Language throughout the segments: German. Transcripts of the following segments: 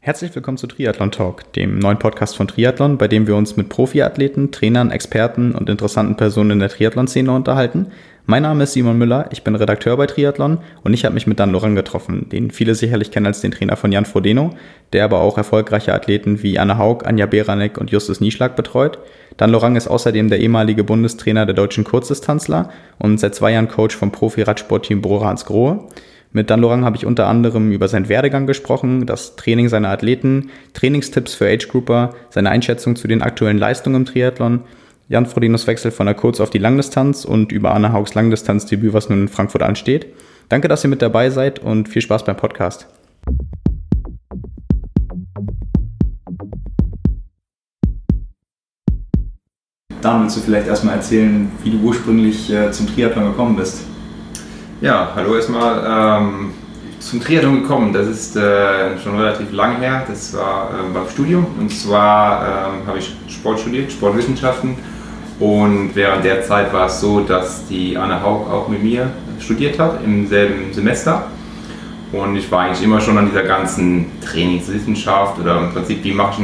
Herzlich willkommen zu Triathlon Talk, dem neuen Podcast von Triathlon, bei dem wir uns mit Profiathleten, Trainern, Experten und interessanten Personen in der Triathlon-Szene unterhalten. Mein Name ist Simon Müller, ich bin Redakteur bei Triathlon und ich habe mich mit Dan Lorang getroffen, den viele sicherlich kennen als den Trainer von Jan Frodeno, der aber auch erfolgreiche Athleten wie Anne Haug, Anja Beranek und Justus Nieschlag betreut. Dan Lorang ist außerdem der ehemalige Bundestrainer der deutschen Kurzdistanzler und seit 2 Jahren Coach vom Profi-Radsportteam Bora-Hansgrohe. Mit Dan Lorang habe ich unter anderem über seinen Werdegang gesprochen, das Training seiner Athleten, Trainingstipps für Age-Grouper, seine Einschätzung zu den aktuellen Leistungen im Triathlon, Jan Frodenos Wechsel von der Kurz- auf die Langdistanz und über Anne Haugs Langdistanzdebüt, was nun in Frankfurt ansteht. Danke, dass ihr mit dabei seid und viel Spaß beim Podcast. Dan, willst du vielleicht erstmal erzählen, wie du ursprünglich zum Triathlon gekommen bist? Ja, hallo erstmal. Zum Triathlon gekommen, das ist schon relativ lang her. Das war beim Studium. Und zwar habe ich Sport studiert, Sportwissenschaften. Und während der Zeit war es so, dass die Anne Haug auch mit mir studiert hat, im selben Semester. Und ich war eigentlich immer schon an dieser ganzen Trainingswissenschaft oder im Prinzip, wie mache ich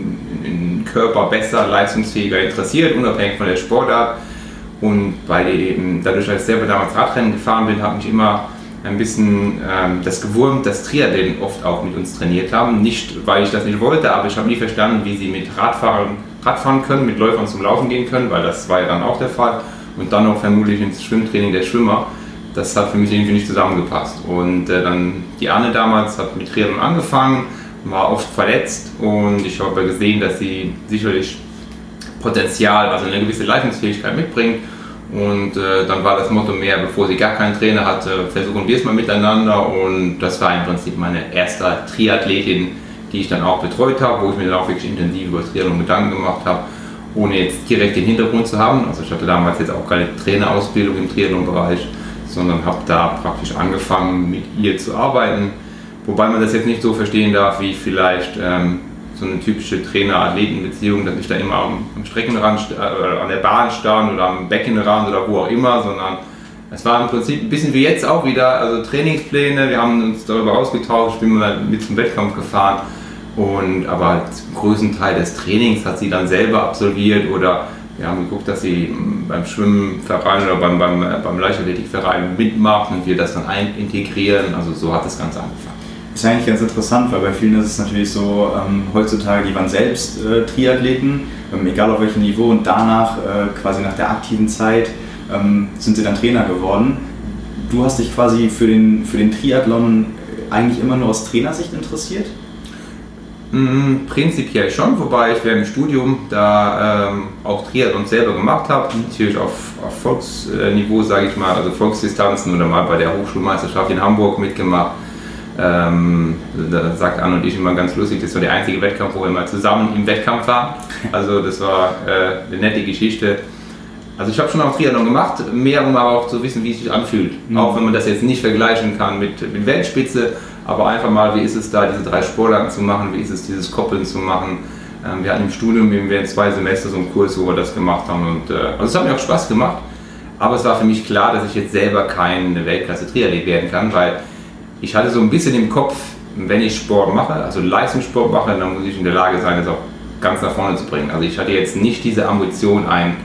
einen Körper besser, leistungsfähiger interessiert, unabhängig von der Sportart. Und dadurch, dass ich selber damals Radrennen gefahren bin, habe mich immer ein bisschen das gewurmt, dass Triathleten oft auch mit uns trainiert haben. Nicht, weil ich das nicht wollte, aber ich habe nie verstanden, wie sie mit Radfahren können, mit Läufern zum Laufen gehen können, weil das war ja dann auch der Fall. Und dann auch vermutlich ins Schwimmtraining der Schwimmer. Das hat für mich irgendwie nicht zusammengepasst. Und dann die Anne damals hat mit Triathlon angefangen, war oft verletzt und ich habe gesehen, dass sie sicherlich Potenzial, also eine gewisse Leistungsfähigkeit mitbringt. Und dann war das Motto mehr, bevor sie gar keinen Trainer hatte, versuchen wir es mal miteinander. Und das war im Prinzip meine erste Triathletin, die ich dann auch betreut habe, wo ich mir dann auch wirklich intensiv über Triathlon Gedanken gemacht habe, ohne jetzt direkt den Hintergrund zu haben. Also ich hatte damals jetzt auch keine Trainerausbildung im Triathlon-Bereich, sondern habe da praktisch angefangen, mit ihr zu arbeiten. Wobei man das jetzt nicht so verstehen darf, wie vielleicht so eine typische Trainer-Athleten-Beziehung, dass ich da immer am Streckenrand an der Bahn stand oder am Beckenrand oder wo auch immer, sondern es war im Prinzip ein bisschen wie jetzt auch wieder, also Trainingspläne, wir haben uns darüber ausgetauscht, ich bin mal mit zum Wettkampf gefahren, aber halt den größten Teil des Trainings hat sie dann selber absolviert oder wir haben geguckt, dass sie beim Schwimmverein oder beim Leichtathletikverein mitmacht und wir das dann integrieren, also so hat das Ganze angefangen. Das ist eigentlich ganz interessant, weil bei vielen ist es natürlich so, heutzutage, die waren selbst Triathleten, egal auf welchem Niveau, und danach, quasi nach der aktiven Zeit, sind sie dann Trainer geworden. Du hast dich quasi für den Triathlon eigentlich immer nur aus Trainersicht interessiert? Prinzipiell schon, wobei ich während dem Studium da auch Triathlon selber gemacht habe, natürlich auf Volksniveau, sage ich mal, also Volksdistanzen oder mal bei der Hochschulmeisterschaft in Hamburg mitgemacht. Da sagt Anne und ich immer ganz lustig, das war der einzige Wettkampf, wo wir mal zusammen im Wettkampf waren. Also das war eine nette Geschichte. Also ich habe schon auch Triathlon gemacht, mehr um aber auch zu wissen, wie es sich anfühlt. Auch wenn man das jetzt nicht vergleichen kann mit Weltspitze, aber einfach mal, wie ist es da, diese 3 Sportarten zu machen, wie ist es, dieses Koppeln zu machen. Wir hatten im Studium während 2 Semester so einen Kurs, wo wir das gemacht haben. Und, also es hat mir auch Spaß gemacht, aber es war für mich klar, dass ich jetzt selber keine Weltklasse-Triathlet werden kann, weil ich hatte so ein bisschen im Kopf, wenn ich Sport mache, also Leistungssport mache, dann muss ich in der Lage sein, das auch ganz nach vorne zu bringen. Also ich hatte jetzt nicht diese Ambition,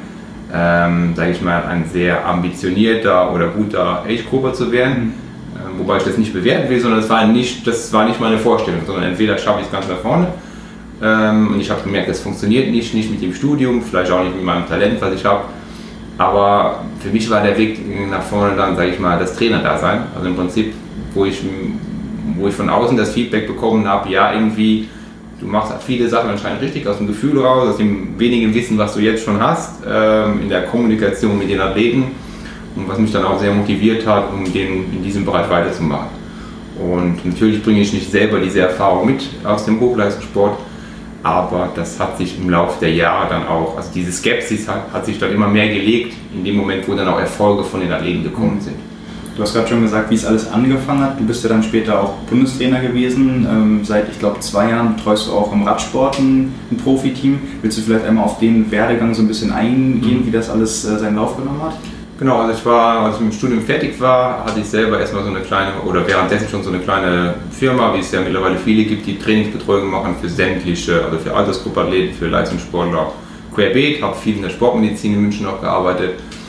sage ich mal, ein sehr ambitionierter oder guter Age-Grupper zu werden, wobei ich das nicht bewerten will, sondern das war nicht meine Vorstellung, sondern entweder schaffe ich es ganz nach vorne und ich habe gemerkt, das funktioniert nicht mit dem Studium, vielleicht auch nicht mit meinem Talent, was ich habe, aber für mich war der Weg nach vorne dann, sage ich mal, das Trainer-Dasein, also im Prinzip, wo ich von außen das Feedback bekommen habe, ja, irgendwie, du machst viele Sachen anscheinend richtig aus dem Gefühl raus, aus dem wenigen Wissen, was du jetzt schon hast, in der Kommunikation mit den Athleten, und was mich dann auch sehr motiviert hat, um in diesem Bereich weiterzumachen. Und natürlich bringe ich nicht selber diese Erfahrung mit aus dem Hochleistungssport, aber das hat sich im Laufe der Jahre dann auch, also diese Skepsis hat sich dann immer mehr gelegt, in dem Moment, wo dann auch Erfolge von den Athleten gekommen sind. Du hast gerade schon gesagt, wie es alles angefangen hat. Du bist ja dann später auch Bundestrainer gewesen. Seit, ich glaube, 2 Jahren betreust du auch im Radsport ein Profiteam. Willst du vielleicht einmal auf den Werdegang so ein bisschen eingehen, wie das alles seinen Lauf genommen hat? Genau, also als ich mit dem Studium fertig war, hatte ich selber erstmal so eine kleine, oder währenddessen schon so eine kleine Firma, wie es ja mittlerweile viele gibt, die Trainingsbetreuung machen für sämtliche, also für Altersgruppenathleten, für Leistungssportler, querbeet, habe viel in der Sportmedizin in München auch gearbeitet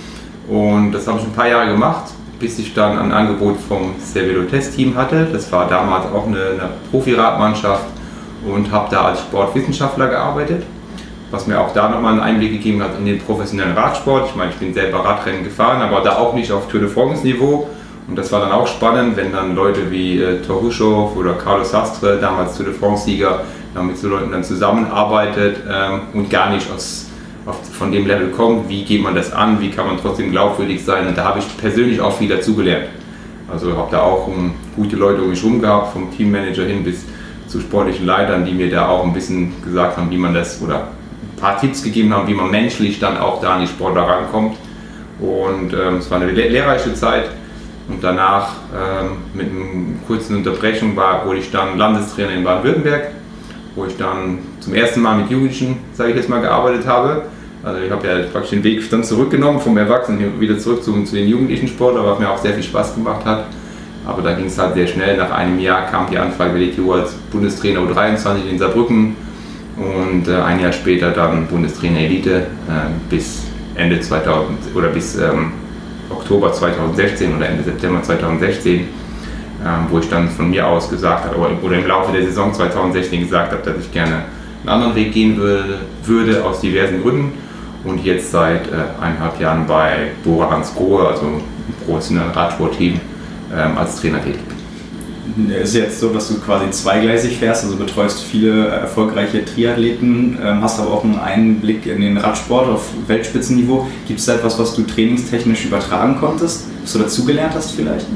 und das habe ich ein paar Jahre gemacht, bis ich dann ein Angebot vom Cervelo Test-Team hatte. Das war damals auch eine Profi-Radmannschaft und habe da als Sportwissenschaftler gearbeitet, was mir auch da nochmal einen Einblick gegeben hat in den professionellen Radsport. Ich meine, ich bin selber Radrennen gefahren, aber da auch nicht auf Tour de France Niveau. Und das war dann auch spannend, wenn dann Leute wie Thor Huschow oder Carlos Sastre, damals Tour de France Sieger, mit so Leuten dann zusammenarbeitet und gar nicht von dem Level kommt, wie geht man das an, wie kann man trotzdem glaubwürdig sein. Und da habe ich persönlich auch viel dazugelernt. Also habe da auch gute Leute um mich herum gehabt, vom Teammanager hin bis zu sportlichen Leitern, die mir da auch ein bisschen gesagt haben, wie man das, oder ein paar Tipps gegeben haben, wie man menschlich dann auch da an die Sportler rankommt. Und es war eine lehrreiche Zeit. Und danach, mit einer kurzen Unterbrechung, wurde ich dann Landestrainer in Baden-Württemberg, wo ich dann zum ersten Mal mit Jugendlichen, sage ich jetzt mal, gearbeitet habe. Also ich habe ja praktisch den Weg dann zurückgenommen vom Erwachsenen wieder zurück zu den jugendlichen Sportlern, was mir auch sehr viel Spaß gemacht hat. Aber da ging es halt sehr schnell. Nach einem Jahr kam die Anfrage bei DTU als Bundestrainer U23 in Saarbrücken und ein Jahr später dann Bundestrainer Elite bis Ende 2000 oder bis Oktober 2016 oder Ende September 2016, wo ich dann von mir aus gesagt habe, oder im Laufe der Saison 2016 gesagt habe, dass ich gerne einen anderen Weg gehen würde aus diversen Gründen und jetzt seit 1,5 Jahren bei Bora Hansgrohe, also einem professionellen Radsportteam, als Trainer tätig bin. Es ist jetzt so, dass du quasi zweigleisig fährst, also betreust viele erfolgreiche Triathleten, hast aber auch einen Einblick in den Radsport auf Weltspitzenniveau. Gibt es da etwas, was du trainingstechnisch übertragen konntest, was du dazugelernt hast vielleicht?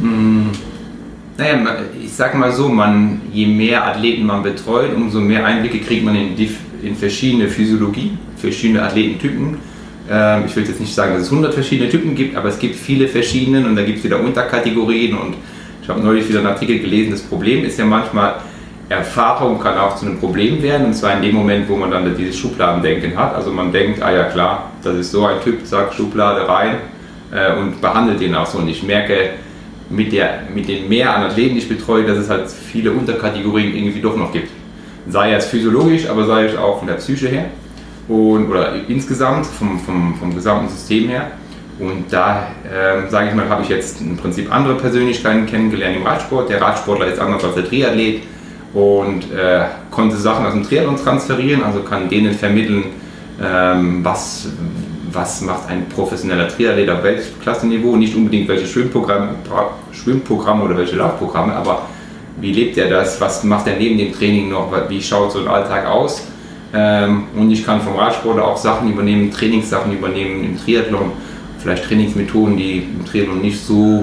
Naja, ich sag mal so, je mehr Athleten man betreut, umso mehr Einblicke kriegt man in verschiedene Physiologie, verschiedene Athletentypen. Ich will jetzt nicht sagen, dass es 100 verschiedene Typen gibt, aber es gibt viele verschiedene und da gibt es wieder Unterkategorien und ich habe neulich wieder einen Artikel gelesen, das Problem ist ja manchmal, Erfahrung kann auch zu einem Problem werden und zwar in dem Moment, wo man dann dieses Schubladendenken hat. Also man denkt, ah ja klar, das ist so ein Typ, zack, Schublade rein und behandelt den auch so und ich merke, mit den mehr an Athleten, die ich betreue, dass es halt viele Unterkategorien irgendwie doch noch gibt. Sei es physiologisch, aber sei es auch von der Psyche her oder insgesamt vom gesamten System her. Und da, sage ich mal, habe ich jetzt im Prinzip andere Persönlichkeiten kennengelernt im Radsport. Der Radsportler ist anders als der Triathlet und konnte Sachen aus dem Triathlon transferieren, also kann denen vermitteln, was macht ein professioneller Triathlet auf Weltklasse-Niveau, nicht unbedingt welche Schwimmprogramme oder welche Laufprogramme, aber wie lebt er das, was macht er neben dem Training noch, wie schaut so ein Alltag aus und ich kann vom Radsportler auch Sachen übernehmen, Trainingssachen übernehmen im Triathlon, vielleicht Trainingsmethoden, die im Triathlon nicht so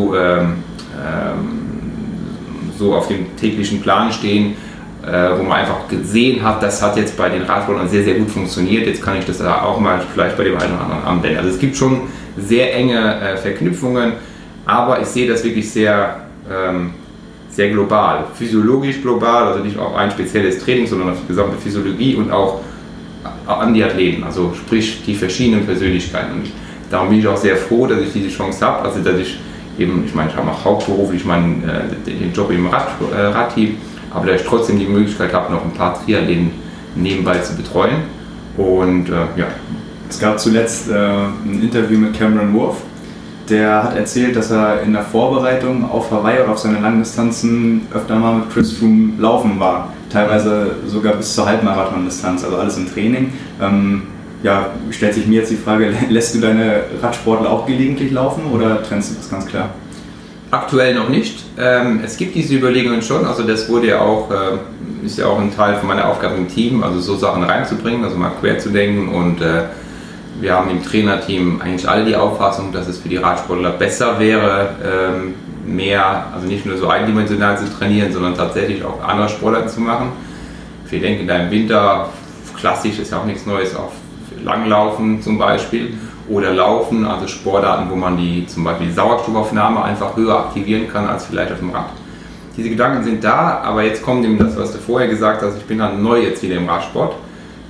auf dem täglichen Plan stehen, wo man einfach gesehen hat, das hat jetzt bei den Radsportlern sehr, sehr gut funktioniert, jetzt kann ich das auch mal vielleicht bei dem einen oder anderen anwenden. Also es gibt schon sehr enge Verknüpfungen, aber ich sehe das wirklich sehr, sehr global, physiologisch global, also nicht auf ein spezielles Training, sondern auf die gesamte Physiologie und auch an die Athleten, also sprich die verschiedenen Persönlichkeiten. Und darum bin ich auch sehr froh, dass ich diese Chance habe, also dass ich eben, ich meine, ich habe auch hauptberuflich den Job im Radteam, aber dass ich trotzdem die Möglichkeit habe, noch ein paar Triathleten nebenbei zu betreuen. Und ja. Es gab zuletzt ein Interview mit Cameron Worth, der hat erzählt, dass er in der Vorbereitung auf Hawaii oder auf seine Langdistanzen öfter mal mit Chris Froome laufen war. Teilweise sogar bis zur Halbmarathon-Distanz, also alles im Training. Ja, stellt sich mir jetzt die Frage, lässt du deine Radsportler auch gelegentlich laufen oder trennst du das ganz klar? Aktuell noch nicht. Es gibt diese Überlegungen schon, also das wurde ja auch, ist ja auch ein Teil von meiner Aufgabe im Team, also so Sachen reinzubringen, also mal quer zu denken und wir haben im Trainerteam eigentlich alle die Auffassung, dass es für die Radsportler besser wäre, mehr, also nicht nur so eindimensional zu trainieren, sondern tatsächlich auch andere Sportarten zu machen. Wir denken da im Winter, klassisch ist ja auch nichts Neues, auf Langlaufen zum Beispiel oder Laufen, also Sportarten, wo man zum Beispiel die Sauerstoffaufnahme einfach höher aktivieren kann als vielleicht auf dem Rad. Diese Gedanken sind da, aber jetzt kommt eben das, was du vorher gesagt hast, ich bin dann neu jetzt wieder im Radsport.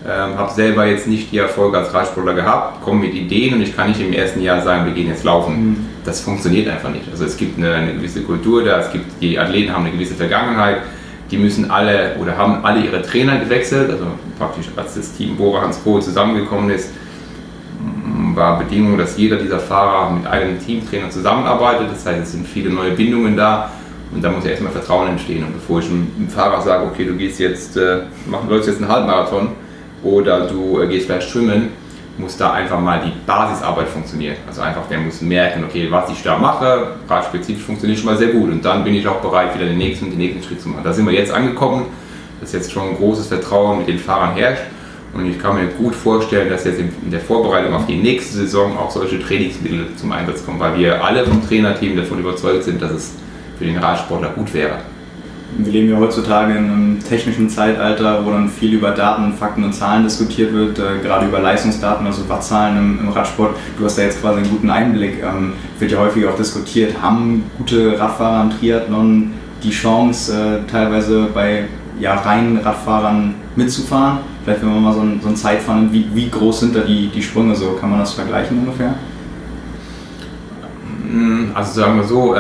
habe selber jetzt nicht die Erfolge als Radsportler gehabt, komme mit Ideen und ich kann nicht im ersten Jahr sagen, wir gehen jetzt laufen. Das funktioniert einfach nicht. Also es gibt eine gewisse Kultur da, die Athleten haben eine gewisse Vergangenheit, die müssen alle oder haben alle ihre Trainer gewechselt, also praktisch als das Team Bora Hansgrohe zusammengekommen ist, war Bedingung, dass jeder dieser Fahrer mit einem Teamtrainer zusammenarbeitet, das heißt es sind viele neue Bindungen da. Und da muss ja erstmal Vertrauen entstehen. Und bevor ich einem Fahrer sage, okay, du gehst jetzt, läufst jetzt einen Halbmarathon oder du gehst vielleicht schwimmen, muss da einfach mal die Basisarbeit funktionieren. Also einfach, der muss merken, okay, was ich da mache, radspezifisch funktioniert schon mal sehr gut. Und dann bin ich auch bereit, wieder den nächsten Schritt zu machen. Da sind wir jetzt angekommen, dass jetzt schon ein großes Vertrauen mit den Fahrern herrscht. Und ich kann mir gut vorstellen, dass jetzt in der Vorbereitung auf die nächste Saison auch solche Trainingsmittel zum Einsatz kommen, weil wir alle vom Trainerteam davon überzeugt sind, dass es für den Radsportler gut wäre. Wir leben ja heutzutage in einem technischen Zeitalter, wo dann viel über Daten, Fakten und Zahlen diskutiert wird, gerade über Leistungsdaten, also Wattzahlen im Radsport. Du hast da jetzt quasi einen guten Einblick. Wird ja häufig auch diskutiert, haben gute Radfahrer im Triathlon die Chance, teilweise bei reinen Radfahrern mitzufahren? Vielleicht wenn man mal so ein Zeitfahren nimmt, wie groß sind da die Sprünge so? Kann man das vergleichen ungefähr? Also sagen wir so,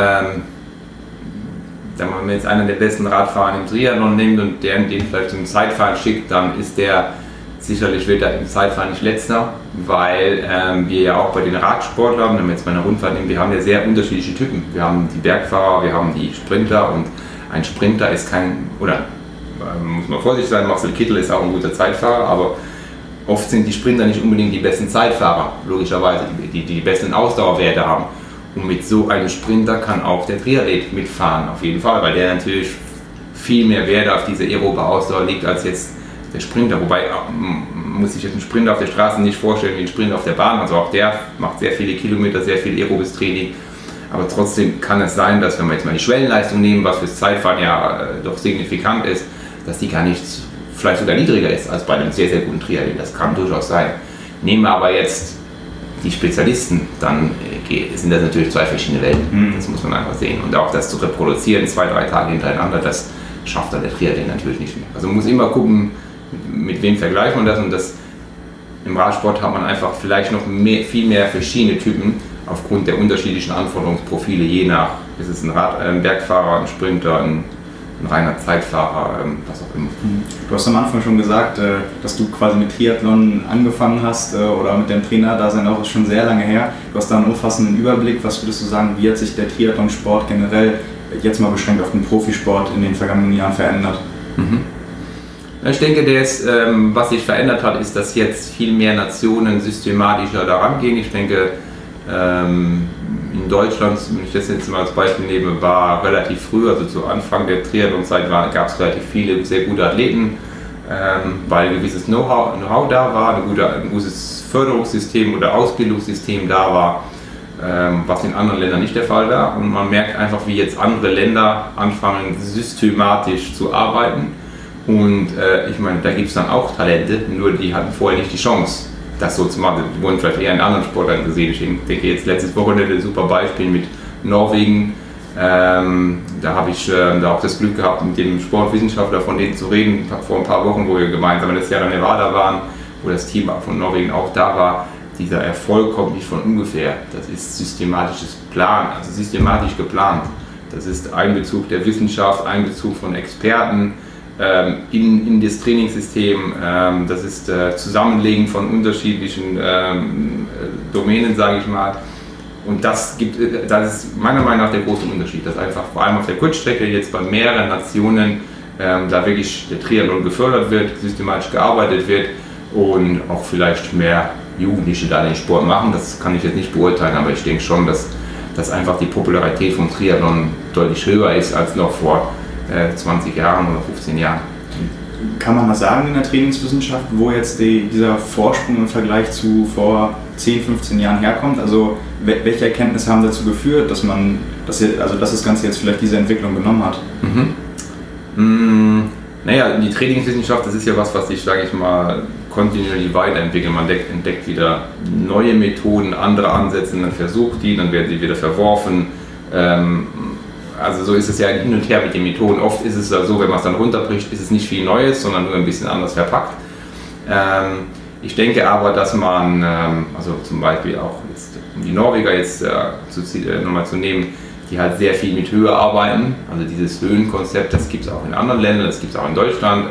wenn man jetzt einen der besten Radfahrer im Triathlon nimmt und den vielleicht zum Zeitfahren schickt, dann ist der sicherlich wird er im Zeitfahren nicht letzter, weil wir ja auch bei den Radsportlern, wenn man jetzt mal eine Rundfahrt nimmt, wir haben ja sehr unterschiedliche Typen. Wir haben die Bergfahrer, wir haben die Sprinter und ein Sprinter ist muss man vorsichtig sein, Marcel Kittel ist auch ein guter Zeitfahrer, aber oft sind die Sprinter nicht unbedingt die besten Zeitfahrer, logischerweise, die besten Ausdauerwerte haben. Und mit so einem Sprinter kann auch der Triathlet mitfahren, auf jeden Fall, weil der natürlich viel mehr Wert auf diese aerobe Ausdauer legt als jetzt der Sprinter. Wobei muss sich jetzt ein Sprinter auf der Straße nicht vorstellen wie ein Sprinter auf der Bahn. Also auch der macht sehr viele Kilometer, sehr viel aerobes Training. Aber trotzdem kann es sein, dass wenn wir jetzt mal die Schwellenleistung nehmen, was fürs Zeitfahren ja doch signifikant ist, dass die gar nicht, vielleicht sogar niedriger ist als bei einem sehr, sehr guten Triathlet. Das kann durchaus sein. Nehmen wir aber jetzt die Spezialisten, dann sind das natürlich zwei verschiedene Welten. Das muss man einfach sehen. Und auch das zu reproduzieren, 2-3 Tage hintereinander, das schafft dann der Triathlet natürlich nicht mehr. Also man muss immer gucken, mit wem vergleicht man das. Und im Radsport hat man einfach vielleicht noch viel mehr verschiedene Typen aufgrund der unterschiedlichen Anforderungsprofile, je nach, ist es ein Bergfahrer, ein Sprinter, ein reiner Zeitfahrer, was auch immer. Du hast am Anfang schon gesagt, dass du quasi mit Triathlon angefangen hast oder mit dem Trainer, da sind auch schon sehr lange her. Du hast da einen umfassenden Überblick. Was würdest du sagen, wie hat sich der Triathlon-Sport generell, jetzt mal beschränkt auf den Profisport, in den vergangenen Jahren verändert? Ich denke, was sich verändert hat, ist, dass jetzt viel mehr Nationen systematischer daran gehen. Ich denke, in Deutschland, wenn ich das jetzt mal als Beispiel nehme, war relativ früh, also zu Anfang der Triathlon-Zeit gab es relativ viele sehr gute Athleten, weil ein gewisses Know-how da war, ein gutes Förderungssystem oder Ausbildungssystem da war, was in anderen Ländern nicht der Fall war. Und man merkt einfach, wie jetzt andere Länder anfangen, systematisch zu arbeiten. Und ich meine, da gibt es dann auch Talente, nur die hatten vorher nicht die Chance, das so zu machen. Die wurden vielleicht eher in anderen Sportarten gesehen. Ich denke jetzt letztes Wochenende ein super Beispiel mit Norwegen. Da habe ich da auch das Glück gehabt, mit dem Sportwissenschaftler von denen zu reden, vor ein paar Wochen, wo wir gemeinsam in der Sierra Nevada waren, wo das Team von Norwegen auch da war. Dieser Erfolg kommt nicht von ungefähr. Das ist systematisches Plan, also systematisch geplant. Das ist Einbezug der Wissenschaft, Einbezug von Experten in das Trainingssystem. Das ist Zusammenlegen von unterschiedlichen Domänen, sage ich mal. Und das ist meiner Meinung nach der große Unterschied, dass einfach vor allem auf der Kurzstrecke jetzt bei mehreren Nationen da wirklich der Triathlon gefördert wird, systematisch gearbeitet wird und auch vielleicht mehr Jugendliche da den Sport machen. Das kann ich jetzt nicht beurteilen, aber ich denke schon, dass einfach die Popularität vom Triathlon deutlich höher ist als noch vor 20 Jahren oder 15 Jahren. Kann man das sagen in der Trainingswissenschaft, wo jetzt dieser Vorsprung im Vergleich zu vor 10, 15 Jahren herkommt? Also welche Erkenntnisse haben dazu geführt, dass das Ganze jetzt vielleicht diese Entwicklung genommen hat? Naja, die Trainingswissenschaft, das ist ja was sich, sage ich mal, kontinuierlich weiterentwickelt. Man entdeckt wieder neue Methoden, andere Ansätze, dann versucht die, dann werden sie wieder verworfen. Also so ist es ja hin und her mit den Methoden. Oft ist es so, wenn man es dann runterbricht, ist es nicht viel Neues, sondern nur ein bisschen anders verpackt. Ich denke aber, dass man, also zum Beispiel auch jetzt, um die Norweger jetzt nochmal zu nehmen, die halt sehr viel mit Höhe arbeiten, also dieses Höhenkonzept, das gibt es auch in anderen Ländern, das gibt es auch in Deutschland,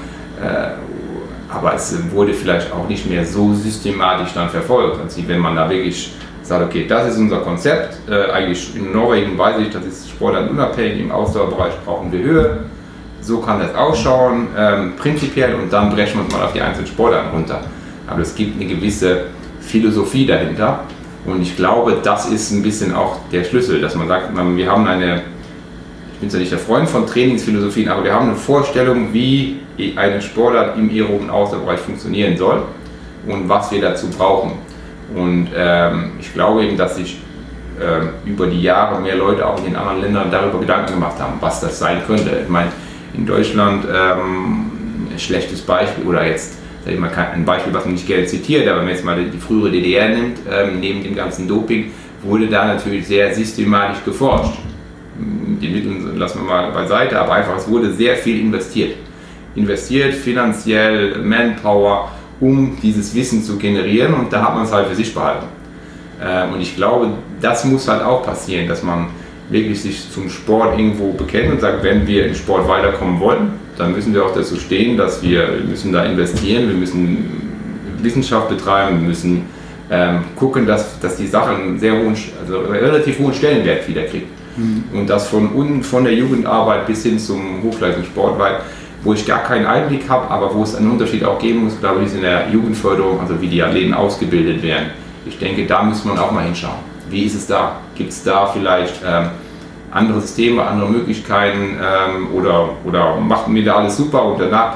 aber es wurde vielleicht auch nicht mehr so systematisch dann verfolgt. Also wenn man da wirklich sagt, okay, das ist unser Konzept, eigentlich in Norwegen weiß ich, das ist sportartunabhängig, im Ausdauerbereich brauchen wir Höhe, so kann das ausschauen, prinzipiell, und dann brechen wir uns mal auf die einzelnen Sportarten runter. Aber es gibt eine gewisse Philosophie dahinter. Und ich glaube, das ist ein bisschen auch der Schlüssel, dass man sagt, wir haben ich bin zwar nicht der Freund von Trainingsphilosophien, aber wir haben eine Vorstellung, wie eine Sportart im aeroben Ausdauerbereich funktionieren soll und was wir dazu brauchen. Und ich glaube eben, dass sich über die Jahre mehr Leute auch in den anderen Ländern darüber Gedanken gemacht haben, was das sein könnte. Ich meine, in Deutschland ein schlechtes Beispiel, oder jetzt sag ich mal, ein Beispiel, was man nicht gerne zitiert, aber wenn man jetzt mal die frühere DDR nimmt, neben dem ganzen Doping, wurde da natürlich sehr systematisch geforscht. Die Mittel lassen wir mal beiseite, aber einfach, es wurde sehr viel investiert. Investiert finanziell, Manpower, um dieses Wissen zu generieren, und da hat man es halt für sich behalten. Und ich glaube, das muss halt auch passieren, dass man wirklich sich zum Sport irgendwo bekennt und sagt, wenn wir im Sport weiterkommen wollen, dann müssen wir auch dazu stehen, dass wir müssen da investieren, wir müssen Wissenschaft betreiben, wir müssen gucken, dass die Sache einen relativ hohen Stellenwert wieder kriegt. Und das von der Jugendarbeit bis hin zum Hochleistungssport, wo ich gar keinen Einblick habe, aber wo es einen Unterschied auch geben muss, glaube ich, ist in der Jugendförderung, also wie die Athleten ausgebildet werden. Ich denke, da muss man auch mal hinschauen. Wie ist es da? Gibt es da vielleicht andere Systeme, andere Möglichkeiten, oder machen wir da alles super und danach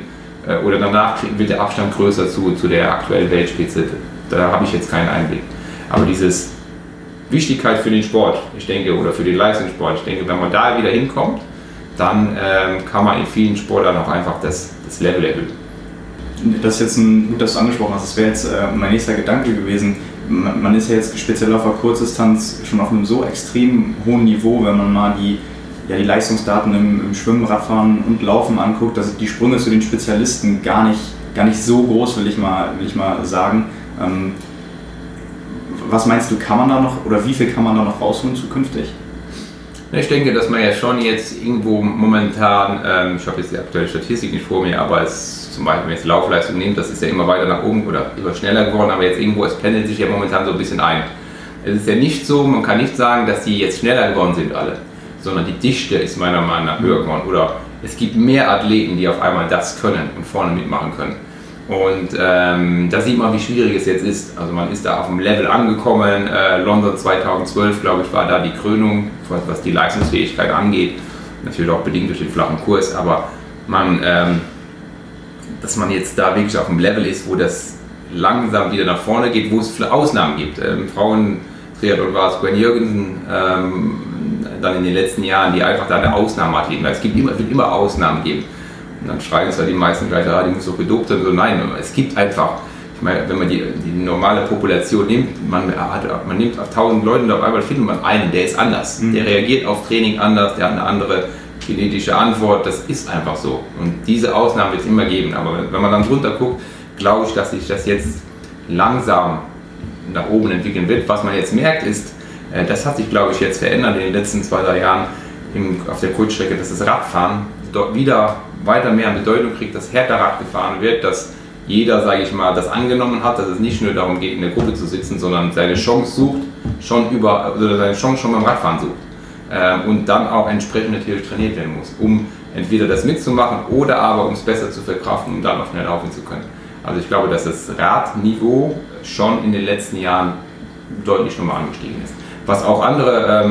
wird der Abstand größer zu der aktuellen Weltspitze? Da habe ich jetzt keinen Einblick. Aber dieses Wichtigkeit für den Sport, ich denke, oder für den Leistungssport, ich denke, wenn man da wieder hinkommt, dann kann man in vielen Sportarten auch einfach das Level erhöhen. Das ist jetzt gut, dass du angesprochen hast. Das wäre jetzt mein nächster Gedanke gewesen. Man ist ja jetzt speziell auf der Kurzdistanz schon auf einem so extrem hohen Niveau, wenn man mal die Leistungsdaten im Schwimmen, Radfahren und Laufen anguckt, dass die Sprünge zu den Spezialisten gar nicht so groß, will ich mal sagen. Was meinst du, kann man da noch, oder wie viel kann man da noch rausholen zukünftig? Ich denke, dass man ja schon jetzt irgendwo momentan, ich habe jetzt die aktuelle Statistik nicht vor mir, aber zum Beispiel, wenn man jetzt Laufleistung nimmt, das ist ja immer weiter nach oben oder immer schneller geworden, aber jetzt irgendwo, es pendelt sich ja momentan so ein bisschen ein. Es ist ja nicht so, man kann nicht sagen, dass die jetzt schneller geworden sind alle, sondern die Dichte ist meiner Meinung nach höher geworden, oder es gibt mehr Athleten, die auf einmal das können und vorne mitmachen können. Und da sieht man, wie schwierig es jetzt ist. Also man ist da auf dem Level angekommen. London 2012, glaube ich, war da die Krönung, was die Leistungsfähigkeit angeht. Natürlich auch bedingt durch den flachen Kurs, aber dass man jetzt da wirklich auf dem Level ist, wo das langsam wieder nach vorne geht, wo es viele Ausnahmen gibt. Frauen-Triathlon war es Gwen Jürgensen, dann in den letzten Jahren, die einfach da eine Ausnahme hat. Es wird immer Ausnahmen geben. Und dann schreien zwar die meisten gleich, die muss doch gedopt sein. So, nein, es gibt einfach, ich meine, wenn man die normale Population nimmt, man nimmt auf 1000 Leute und auf einmal findet man einen, der ist anders. Der reagiert auf Training anders, der hat eine andere genetische Antwort, das ist einfach so. Und diese Ausnahmen wird es immer geben. Aber wenn man dann drunter guckt, glaube ich, dass sich das jetzt langsam nach oben entwickeln wird. Was man jetzt merkt ist, das hat sich, glaube ich, jetzt verändert in den letzten 2-3 Jahren auf der Kurzstrecke, dass das Radfahren dort wieder weiter mehr an Bedeutung kriegt, dass härter Rad gefahren wird, dass jeder, sage ich mal, das angenommen hat, dass es nicht nur darum geht, in der Gruppe zu sitzen, sondern seine Chance sucht, seine Chance schon beim Radfahren sucht. Und dann auch entsprechend natürlich trainiert werden muss, um entweder das mitzumachen oder aber um es besser zu verkraften, um dann noch schnell laufen zu können. Also ich glaube, dass das Radniveau schon in den letzten Jahren deutlich nochmal angestiegen ist. Was auch andere,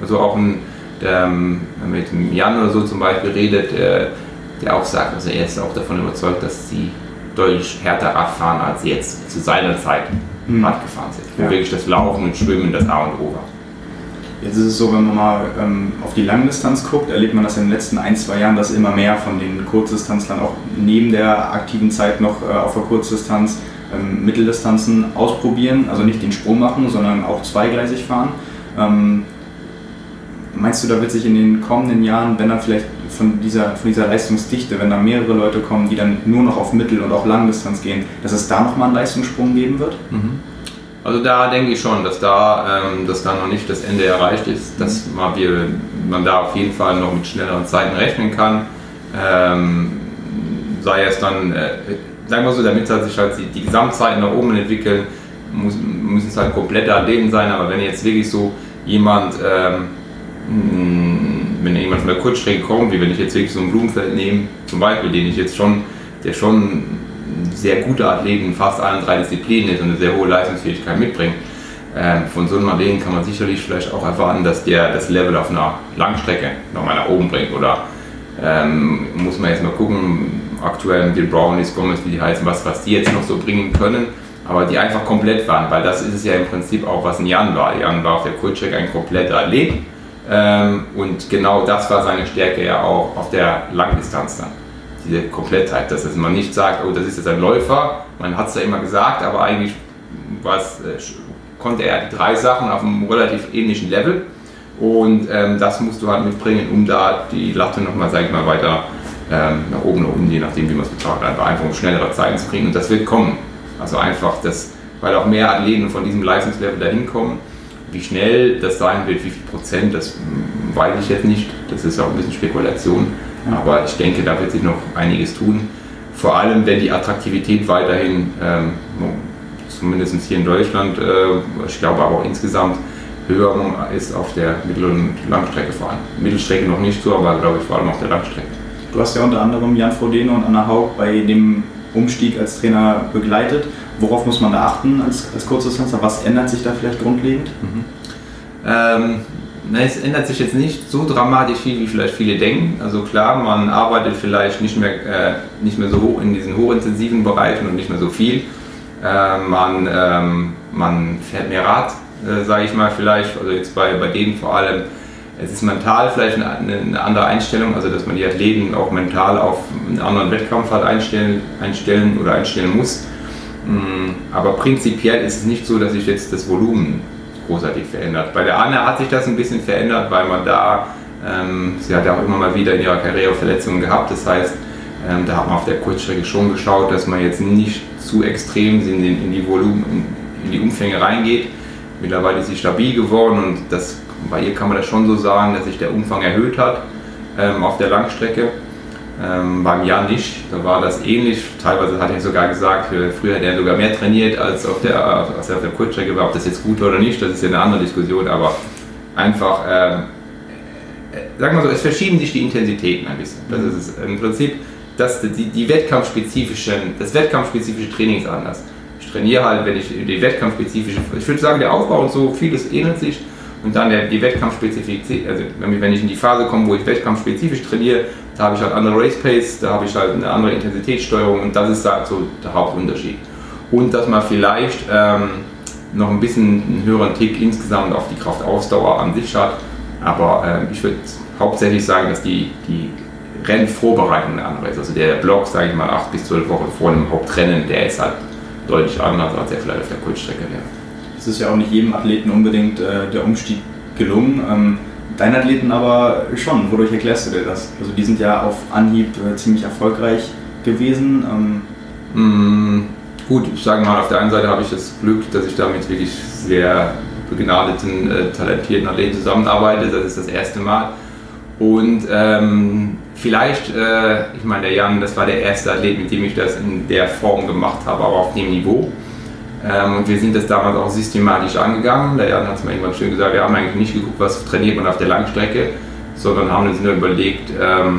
wenn man mit dem Jan oder so zum Beispiel redet, der auch sagt, also er ist auch davon überzeugt, dass sie deutlich härter Rad fahren, als sie jetzt zu seiner Zeit Rad gefahren sind. Wo wirklich das Laufen und Schwimmen das A und O war. Jetzt ist es so, wenn man mal auf die Langdistanz guckt, erlebt man das in den letzten 1-2 Jahren, dass immer mehr von den Kurzdistanzlern auch neben der aktiven Zeit noch auf der Kurzdistanz Mitteldistanzen ausprobieren, also nicht den Sprung machen, sondern auch zweigleisig fahren. Meinst du, da wird sich in den kommenden Jahren, wenn dann vielleicht von dieser Leistungsdichte, wenn da mehrere Leute kommen, die dann nur noch auf Mittel- und auch Langdistanz gehen, dass es da nochmal einen Leistungssprung geben wird? Also da denke ich schon, dass da noch nicht das Ende erreicht ist, dass man da auf jeden Fall noch mit schnelleren Zeiten rechnen kann. Sei es dann, sagen wir so, damit sich halt die Gesamtzeiten nach oben entwickeln, müssen es halt komplette Athleten sein, aber wenn jetzt wirklich so jemand, wenn jemand von der Kurzstrecke kommt, wie wenn ich jetzt wirklich so einen Blumenfeld nehme, zum Beispiel, der schon sehr guter Athlet in fast allen 3 Disziplinen ist und eine sehr hohe Leistungsfähigkeit mitbringt. Von so einem Athleten kann man sicherlich vielleicht auch erwarten, dass der das Level auf einer Langstrecke nochmal nach oben bringt. Oder muss man jetzt mal gucken, aktuell mit den Brownies, Gomez, wie die heißen, was die jetzt noch so bringen können, aber die einfach komplett waren, weil das ist es ja im Prinzip auch, was ein Jan war. Jan war auf der Kurzstrecke ein kompletter Athlet und genau das war seine Stärke ja auch auf der Langdistanz dann. Diese Komplettheit, dass man nicht sagt, oh, das ist jetzt ein Läufer, man hat es ja immer gesagt, aber eigentlich konnte er die 3 Sachen auf einem relativ ähnlichen Level und das musst du halt mitbringen, um da die Latte nochmal, sag ich mal, weiter nach oben oder unten, je nachdem wie man es betrachtet, einfach um schnellere Zeiten zu kriegen und das wird kommen. Also einfach, weil auch mehr Athleten von diesem Leistungslevel dahin kommen, wie schnell das sein wird, wie viel Prozent, das weiß ich jetzt nicht, das ist auch ein bisschen Spekulation. Aber ich denke, da wird sich noch einiges tun. Vor allem, wenn die Attraktivität weiterhin, zumindest hier in Deutschland, ich glaube aber auch insgesamt, höher ist auf der Mittel- und Langstrecke vor allem. Mittelstrecke noch nicht so, aber glaube ich vor allem auf der Langstrecke. Du hast ja unter anderem Jan Frodeno und Anna Haug bei dem Umstieg als Trainer begleitet. Worauf muss man da achten als Kurzdistanzler? Was ändert sich da vielleicht grundlegend? Es ändert sich jetzt nicht so dramatisch viel, wie vielleicht viele denken. Also klar, man arbeitet vielleicht nicht mehr so hoch in diesen hochintensiven Bereichen und nicht mehr so viel. Man fährt mehr Rad, sage ich mal vielleicht, also jetzt bei denen vor allem. Es ist mental vielleicht eine andere Einstellung, also dass man die Athleten auch mental auf einen anderen Wettkampf halt einstellen muss. Aber prinzipiell ist es nicht so, dass sich jetzt das Volumen großartig verändert. Bei der Anna hat sich das ein bisschen verändert, weil man da, sie hat ja auch immer mal wieder in ihrer Karriere Verletzungen gehabt, das heißt, da hat man auf der Kurzstrecke schon geschaut, dass man jetzt nicht zu extrem in die Umfänge reingeht. Mittlerweile ist sie stabil geworden und bei ihr kann man das schon so sagen, dass sich der Umfang erhöht hat auf der Langstrecke. Beim Jan nicht, da war das ähnlich. Teilweise hat er sogar gesagt, früher hat er sogar mehr trainiert als er auf der Kurzstrecke war. Ob das jetzt gut war oder nicht, das ist ja eine andere Diskussion, aber einfach, sagen wir so, es verschieben sich die Intensitäten ein bisschen. Das ist im Prinzip das wettkampfspezifische Training ist anders. Ich trainiere halt, wenn ich die wettkampfspezifische, ich würde sagen, der Aufbau und so, vieles ähnelt sich. Und dann die Wettkampfspezifität, also wenn ich in die Phase komme, wo ich wettkampfspezifisch trainiere, da habe ich halt andere Race Pace, da habe ich halt eine andere Intensitätssteuerung und das ist halt so der Hauptunterschied. Und dass man vielleicht noch ein bisschen einen höheren Tick insgesamt auf die Kraftausdauer an sich hat, aber ich würde hauptsächlich sagen, dass die Rennvorbereitung eine andere ist. Also der Block, sage ich mal, 8 bis 12 Wochen vor dem Hauptrennen, der ist halt deutlich anders, als er vielleicht auf der Kurzstrecke wäre. Es ist ja auch nicht jedem Athleten unbedingt der Umstieg gelungen. Deinen Athleten aber schon. Wodurch erklärst du dir das? Also die sind ja auf Anhieb ziemlich erfolgreich gewesen. Gut, ich sage mal, auf der einen Seite habe ich das Glück, dass ich da mit wirklich sehr begnadeten, talentierten Athleten zusammenarbeite. Das ist das erste Mal. Und vielleicht, ich meine, der Jan, das war der erste Athlet, mit dem ich das in der Form gemacht habe, aber auf dem Niveau. Und wir sind das damals auch systematisch angegangen. Der Jan hat es mir irgendwann schön gesagt, wir haben eigentlich nicht geguckt, was trainiert man auf der Langstrecke, sondern haben uns nur überlegt,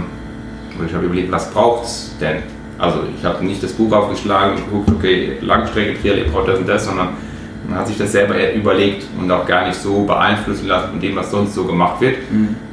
was braucht es denn? Also ich habe nicht das Buch aufgeschlagen und geguckt, okay, Langstrecke, Triathlon braucht das und das, sondern man hat sich das selber überlegt und auch gar nicht so beeinflussen lassen von dem, was sonst so gemacht wird.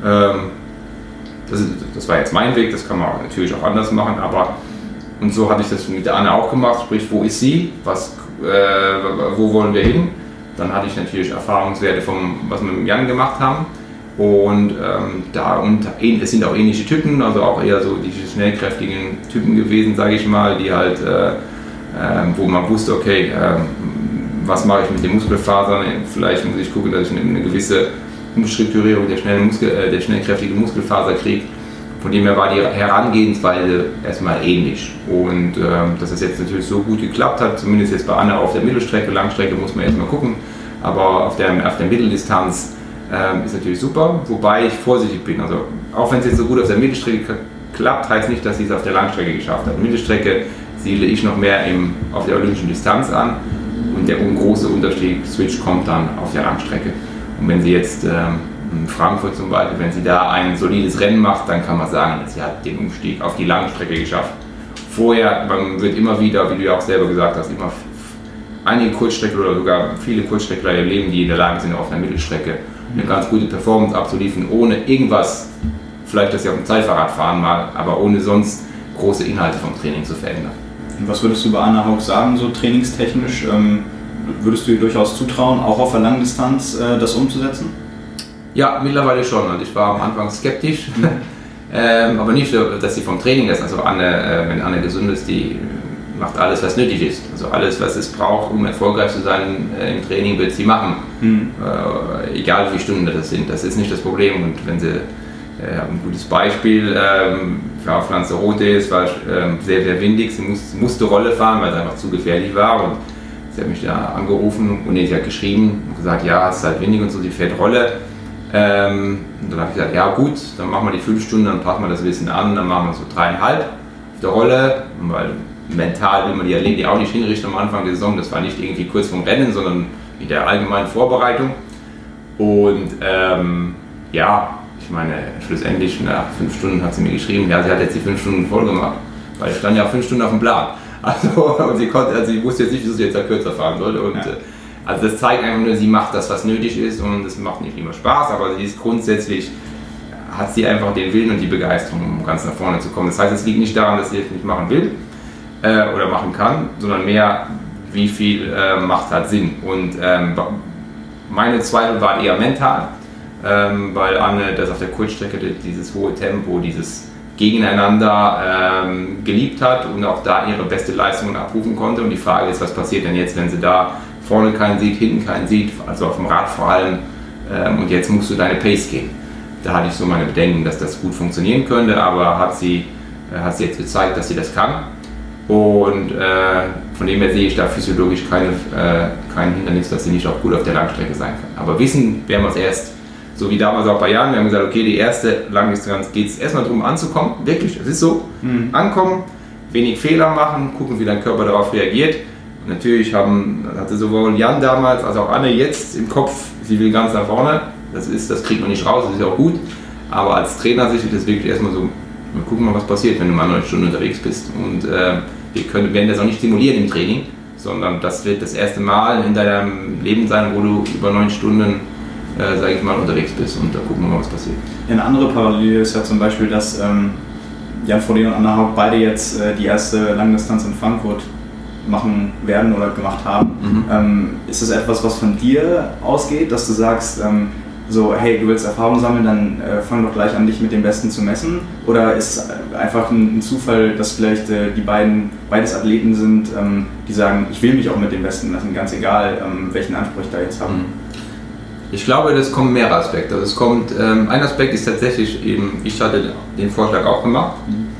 Das war jetzt mein Weg, das kann man natürlich auch anders machen, aber und so hatte ich das mit der Anne auch gemacht, sprich, wo ist sie, wo wollen wir hin? Dann hatte ich natürlich Erfahrungswerte was wir mit Jan gemacht haben und es sind auch ähnliche Typen, also auch eher so die schnellkräftigen Typen gewesen, sage ich mal, die halt, wo man wusste, okay, was mache ich mit den Muskelfasern, vielleicht muss ich gucken, dass ich eine gewisse Umstrukturierung, der schnellkräftige Muskelfaserkrieg. Von dem her war die Herangehensweise erstmal ähnlich. Und dass es jetzt natürlich so gut geklappt hat, zumindest jetzt bei Anne auf der Mittelstrecke, Langstrecke muss man erstmal gucken, aber auf der Mitteldistanz ist natürlich super, wobei ich vorsichtig bin. Also auch wenn es jetzt so gut auf der Mittelstrecke klappt, heißt nicht, dass sie es auf der Langstrecke geschafft hat. Mittelstrecke siedle ich noch mehr auf der olympischen Distanz an und der große Switch kommt dann auf der Langstrecke. Und wenn sie jetzt in Frankfurt zum Beispiel, wenn sie da ein solides Rennen macht, dann kann man sagen, sie hat den Umstieg auf die Langstrecke geschafft. Vorher, man wird immer wieder, wie du ja auch selber gesagt hast, immer einige Kurzstreckler oder sogar viele Kurzstreckler erleben, die in der Lage sind, auf einer Mittelstrecke eine ganz gute Performance abzuliefern, ohne irgendwas, vielleicht dass sie auf dem Zeitfahrrad fahren mal, aber ohne sonst große Inhalte vom Training zu verändern. Und was würdest du bei Anna Haug sagen, so trainingstechnisch? Würdest du ihr durchaus zutrauen, auch auf der Langdistanz das umzusetzen? Ja, mittlerweile schon. Also ich war am Anfang skeptisch, aber nicht, dass sie vom Training ist. Also wenn Anne gesund ist, die macht alles, was nötig ist. Also alles, was es braucht, um erfolgreich zu sein im Training, wird sie machen. Egal wie viele Stunden das sind, das ist nicht das Problem. Und wenn sie ein gutes Beispiel, auf Lanzarote ist, war sehr, sehr windig, sie musste Rolle fahren, weil es einfach zu gefährlich war. Und sie hat mich da angerufen und sie hat geschrieben und gesagt, ja, es ist halt windig und so, sie fährt Rolle. Und dann habe ich gesagt, ja gut, dann machen wir die 5 Stunden, dann passen wir das Wissen an, dann machen wir so 3,5 auf der Rolle, weil mental will man die Athleten auch nicht hinrichten am Anfang der Saison, das war nicht irgendwie kurz vorm Rennen, sondern in der allgemeinen Vorbereitung. Und ja, ich meine, schlussendlich nach 5 Stunden hat sie mir geschrieben, ja, sie hat jetzt die 5 Stunden voll gemacht, weil es stand ja 5 Stunden auf dem Plan. Und sie wusste jetzt nicht, wieso sie jetzt da kürzer fahren sollte. Und, also das zeigt einfach nur, sie macht das, was nötig ist, und es macht nicht immer Spaß, aber sie ist grundsätzlich, hat sie einfach den Willen und die Begeisterung, um ganz nach vorne zu kommen. Das heißt, es liegt nicht daran, dass sie es nicht machen will oder machen kann, sondern mehr, wie viel Macht hat Sinn. Und meine Zweifel waren eher mental, weil Anne das auf der Kurzstrecke dieses hohe Tempo, dieses Gegeneinander geliebt hat und auch da ihre beste Leistung abrufen konnte. Und die Frage ist, was passiert denn jetzt, wenn sie da vorne keinen sieht, hinten keinen sieht, also auf dem Rad vor allem, und jetzt musst du deine Pace gehen. Da hatte ich so meine Bedenken, dass das gut funktionieren könnte, aber hat sie jetzt gezeigt, dass sie das kann. Und von dem her sehe ich da physiologisch kein Hindernis, dass sie nicht auch gut auf der Langstrecke sein kann. Aber wissen werden wir es erst, so wie damals auch bei Jan, wir haben gesagt, okay, die erste Langdistanz geht es erstmal darum anzukommen, wirklich, es ist so, ankommen, wenig Fehler machen, gucken, wie dein Körper darauf reagiert. Und natürlich hatte sowohl Jan damals als auch Anne jetzt im Kopf, sie will ganz nach vorne, das kriegt man nicht raus, das ist ja auch gut, aber als Trainer sehe ich das wirklich erstmal so, wir gucken mal, was passiert, wenn du mal 9 Stunden unterwegs bist. Und wir werden das auch nicht simulieren im Training, sondern das wird das erste Mal in deinem Leben sein, wo du über 9 Stunden, sage ich mal, unterwegs bist, und da gucken wir mal, was passiert. Eine andere Parallele ist ja zum Beispiel, dass Jan Frodeno und Anna Haug beide jetzt die erste Langdistanz in Frankfurt machen werden oder gemacht haben. Ist das etwas, was von dir ausgeht, dass du sagst, so, hey, du willst Erfahrung sammeln, dann fang doch gleich an, dich mit dem Besten zu messen? Oder ist es einfach ein Zufall, dass vielleicht beides Athleten sind, die sagen, ich will mich auch mit dem Besten messen, ganz egal, welchen Anspruch ich da jetzt habe? Ich glaube, das kommen mehrere Aspekte. Also ein Aspekt ist tatsächlich eben, ich hatte den Vorschlag auch gemacht.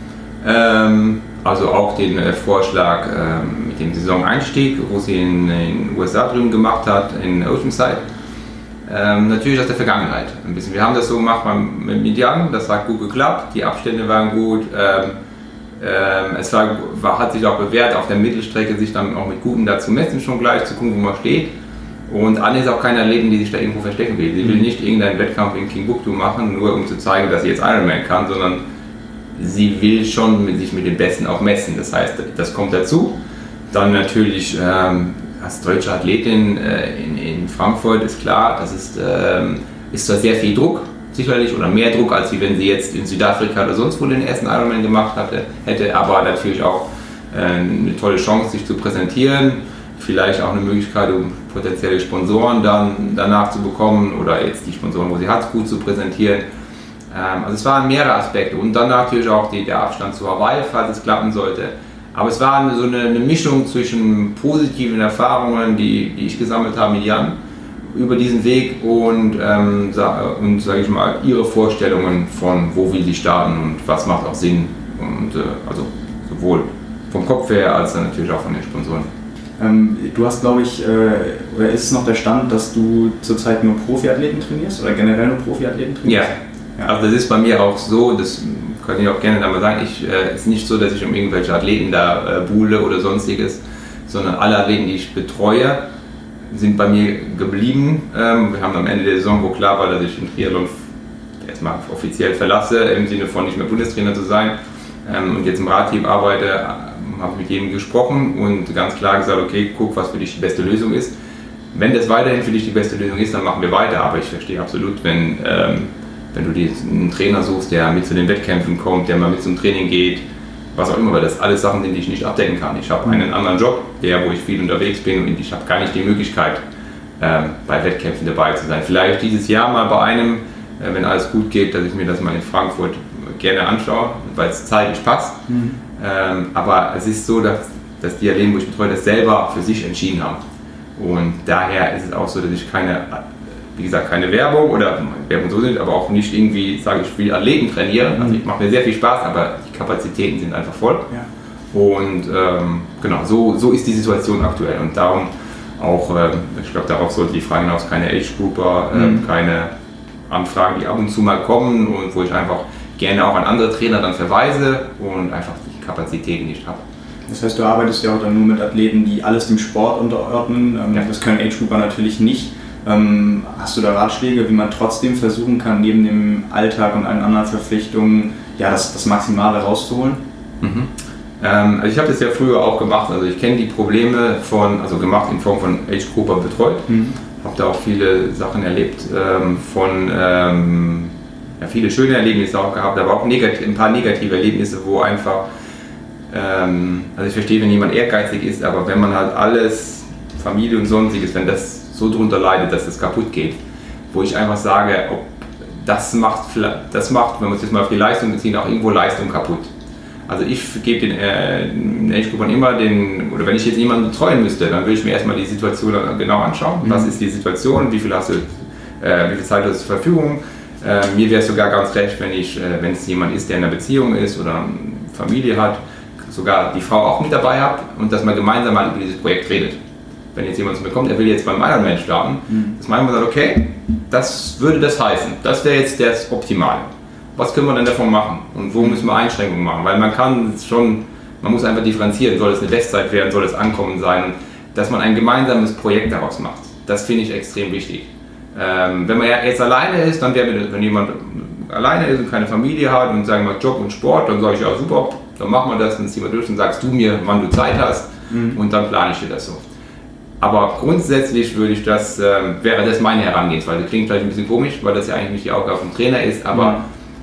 Also auch den Vorschlag mit dem Saisoneinstieg, wo sie in den USA drüben gemacht hat, in Oceanside. Natürlich aus der Vergangenheit ein bisschen. Wir haben das so gemacht mit Jan, das hat gut geklappt, die Abstände waren gut. Es hat sich auch bewährt, auf der Mittelstrecke sich dann auch mit Guten da zu messen, schon gleich zu gucken, wo man steht. Und Anne ist auch keine Athletin, die sich da irgendwo verstecken will. Sie will nicht irgendeinen Wettkampf in Timbuktu machen, nur um zu zeigen, dass sie jetzt Ironman kann, sondern sie will schon sich mit den Besten auch messen. Das heißt, das kommt dazu. Dann natürlich als deutsche Athletin in Frankfurt ist klar, das ist zwar sehr viel Druck, sicherlich, oder mehr Druck, als wenn sie jetzt in Südafrika oder sonst wo den ersten Ironman gemacht hätte, aber natürlich auch eine tolle Chance, sich zu präsentieren. Vielleicht auch eine Möglichkeit, um potenzielle Sponsoren dann danach zu bekommen oder jetzt die Sponsoren, wo sie hat, gut zu präsentieren. Also es waren mehrere Aspekte und dann natürlich auch der Abstand zu Hawaii, falls es klappen sollte. Aber es war so eine Mischung zwischen positiven Erfahrungen, die ich gesammelt habe mit Jan, über diesen Weg und sage ich mal, ihre Vorstellungen von wo will sie starten und was macht auch Sinn und also sowohl vom Kopf her als dann natürlich auch von den Sponsoren. Du hast, glaube ich, oder ist es noch der Stand, dass du zurzeit nur Profiathleten trainierst oder generell nur Profiathleten trainierst? Ja, also das ist bei mir auch so, das kann ich auch gerne einmal sagen, es ist nicht so, dass ich um irgendwelche Athleten da buhle oder sonstiges, sondern alle Athleten, die ich betreue, sind bei mir geblieben. Wir haben am Ende der Saison, wo klar war, dass ich den Triathlon erstmal offiziell verlasse, im Sinne von nicht mehr Bundestrainer zu sein und jetzt im Radteam arbeite, habe ich mit jedem gesprochen und ganz klar gesagt, okay, guck, was für dich die beste Lösung ist. Wenn das weiterhin für dich die beste Lösung ist, dann machen wir weiter, aber ich verstehe absolut, wenn du dir einen Trainer suchst, der mit zu den Wettkämpfen kommt, der mal mit zum Training geht, was auch immer, weil das alles Sachen sind, die ich nicht abdecken kann. Ich habe einen anderen Job, wo ich viel unterwegs bin und ich habe gar nicht die Möglichkeit, bei Wettkämpfen dabei zu sein. Vielleicht dieses Jahr mal bei einem, wenn alles gut geht, dass ich mir das mal in Frankfurt gerne anschaue, weil es zeitlich passt. Aber es ist so, dass die Athleten, wo ich betreue, das selber für sich entschieden haben. Und daher ist es auch so, dass ich keine Werbung oder Werbung so sind, aber auch nicht irgendwie, sage ich, will Athleten trainieren. Also ich mache mir sehr viel Spaß, aber die Kapazitäten sind einfach voll. Ja. Und genau, so ist die Situation aktuell. Und darum auch, ich glaube, darauf sollte die Frage hinaus, keine Age-Grouper, keine Anfragen, die ab und zu mal kommen und wo ich einfach gerne auch an andere Trainer dann verweise und einfach die Kapazitäten nicht habe. Das heißt, du arbeitest ja auch dann nur mit Athleten, die alles dem Sport unterordnen. Ja. Das können Age-Grouper natürlich nicht. Hast du da Ratschläge, wie man trotzdem versuchen kann, neben dem Alltag und allen anderen Verpflichtungen das Maximale rauszuholen? Also ich habe das ja früher auch gemacht. Also ich kenne die Probleme gemacht in Form von Age-Grouper betreut. Habe da auch viele Sachen erlebt, viele schöne Erlebnisse auch gehabt, aber auch ein paar negative Erlebnisse, wo einfach, also ich verstehe, wenn jemand ehrgeizig ist, aber wenn man halt alles, Familie und sonstiges, wenn das so drunter leidet, dass es kaputt geht, wo ich einfach sage, das macht, wenn wir es jetzt mal auf die Leistung beziehen, auch irgendwo Leistung kaputt. Also ich gebe den Age-Groupern immer oder wenn ich jetzt jemanden betreuen müsste, dann würde ich mir erstmal die Situation genau anschauen. Was ist die Situation, wie viel Zeit hast du zur Verfügung? Mir wäre es sogar ganz recht, wenn es jemand ist, der in einer Beziehung ist oder eine Familie hat, sogar die Frau auch mit dabei hat und dass man gemeinsam mal über dieses Projekt redet. Wenn jetzt jemand zu mir kommt, er will jetzt beim Ironman starten, dass man sagt, okay, das würde das heißen, das wäre jetzt das Optimale. Was können wir denn davon machen und wo müssen wir Einschränkungen machen? Weil man muss einfach differenzieren, soll es eine Bestzeit werden, soll es Ankommen sein, dass man ein gemeinsames Projekt daraus macht. Das finde ich extrem wichtig. Wenn man ja jetzt alleine ist, dann wenn jemand alleine ist und keine Familie hat und sagen wir Job und Sport, dann sage ich ja super, dann machen wir das, dann ziehen wir durch und sagst du mir, wann du Zeit hast und dann plane ich dir das so. Aber grundsätzlich wäre das meine Herangehensweise. Klingt vielleicht ein bisschen komisch, weil das ja eigentlich nicht die Aufgabe vom Trainer ist, aber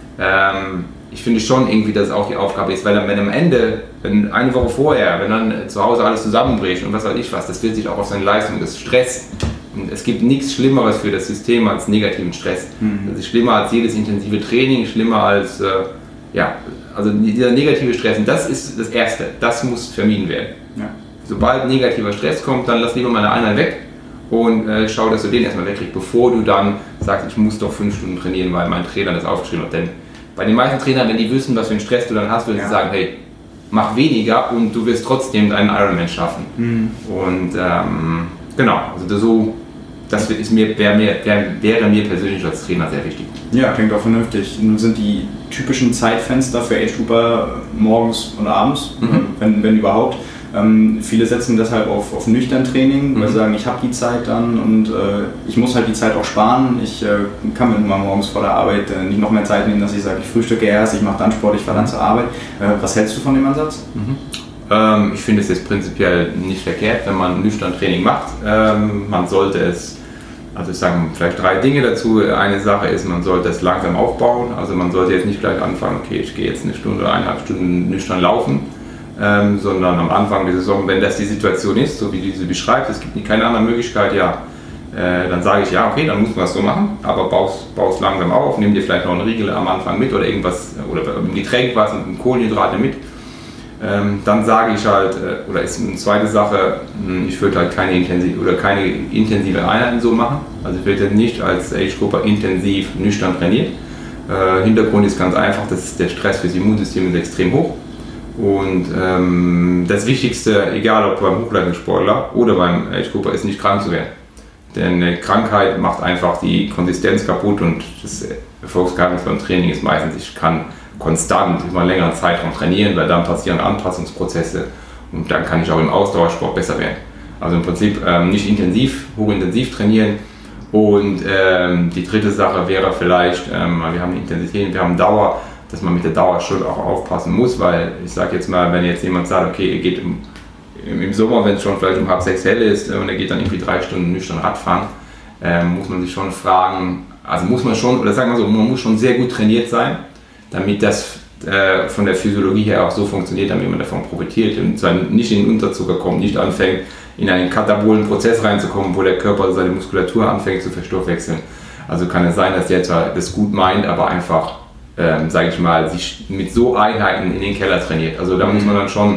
ich finde schon irgendwie, dass es auch die Aufgabe ist, weil wenn am Ende, wenn eine Woche vorher, wenn dann zu Hause alles zusammenbricht und was weiß ich was, das wirkt sich auch auf seine Leistung, das ist Stress. Und es gibt nichts Schlimmeres für das System als negativen Stress. Das ist schlimmer als jedes intensive Training, schlimmer als, also dieser negative Stress. Und das ist das Erste, das muss vermieden werden. Ja. Sobald negativer Stress kommt, dann lass lieber mal eine Einheit weg und schau, dass du den erstmal wegkriegst, bevor du dann sagst, ich muss doch 5 Stunden trainieren, weil mein Trainer das aufgeschrieben hat. Denn bei den meisten Trainern, wenn die wissen, was für einen Stress du dann hast, würden sie sagen, hey, mach weniger und du wirst trotzdem deinen Ironman schaffen. Und genau, also das wäre mir persönlich als Trainer sehr wichtig. Ja, klingt auch vernünftig. Nun sind die typischen Zeitfenster für Age-Grouper morgens und abends, wenn überhaupt. Viele setzen deshalb auf nüchtern Training, weil sie sagen, ich habe die Zeit dann und ich muss halt die Zeit auch sparen. Ich kann mir immer morgens vor der Arbeit nicht noch mehr Zeit nehmen, dass ich sage, ich frühstücke erst, ich mache dann Sport, ich fahre dann zur Arbeit. Was hältst du von dem Ansatz? Ich finde es jetzt prinzipiell nicht verkehrt, wenn man nüchtern Training macht. Man sollte es, also ich sage vielleicht 3 Dinge dazu. Eine Sache ist, man sollte es langsam aufbauen. Also man sollte jetzt nicht gleich anfangen, okay, ich gehe jetzt eine Stunde oder 1,5 Stunden nüchtern laufen. Sondern am Anfang der Saison, wenn das die Situation ist, so wie du sie beschreibst, es gibt keine andere Möglichkeit, dann sage ich, ja, okay, dann muss man das so machen, aber baust langsam auf, nimm dir vielleicht noch einen Riegel am Anfang mit oder irgendwas, oder ein Getränk, was mit Kohlenhydrate mit. Dann sage ich halt, oder ist eine zweite Sache, ich würde halt keine intensive Einheiten so machen. Also ich werde nicht als Age-Gruppe intensiv nüchtern trainiert. Hintergrund ist ganz einfach, dass der Stress fürs Immunsystem ist extrem hoch. Und das Wichtigste, egal ob beim Hochleistungssportler oder beim Age-Grupper, ist nicht krank zu werden. Denn eine Krankheit macht einfach die Konsistenz kaputt und das Erfolgsgeheimnis beim Training ist meistens, ich kann konstant über einen längeren Zeitraum trainieren, weil dann passieren Anpassungsprozesse und dann kann ich auch im Ausdauersport besser werden. Also im Prinzip nicht hochintensiv trainieren. Und die dritte Sache wäre vielleicht, wir haben Intensität, wir haben Dauer, dass man mit der Dauer schon auch aufpassen muss, weil ich sage jetzt mal, wenn jetzt jemand sagt, okay, er geht im Sommer, wenn es schon vielleicht um 5-6 hell ist und er geht dann irgendwie 3 Stunden nüchtern Radfahren, muss man sich schon fragen, also muss man schon, oder sagen wir so, man muss schon sehr gut trainiert sein, damit das von der Physiologie her auch so funktioniert, damit man davon profitiert und zwar nicht in den Unterzucker kommt, nicht anfängt, in einen katabolen Prozess reinzukommen, wo der Körper seine Muskulatur anfängt zu verstoffwechseln. Also kann es sein, dass der zwar das gut meint, aber einfach, sage ich mal, sich mit so Einheiten in den Keller trainiert. Also da muss man dann schon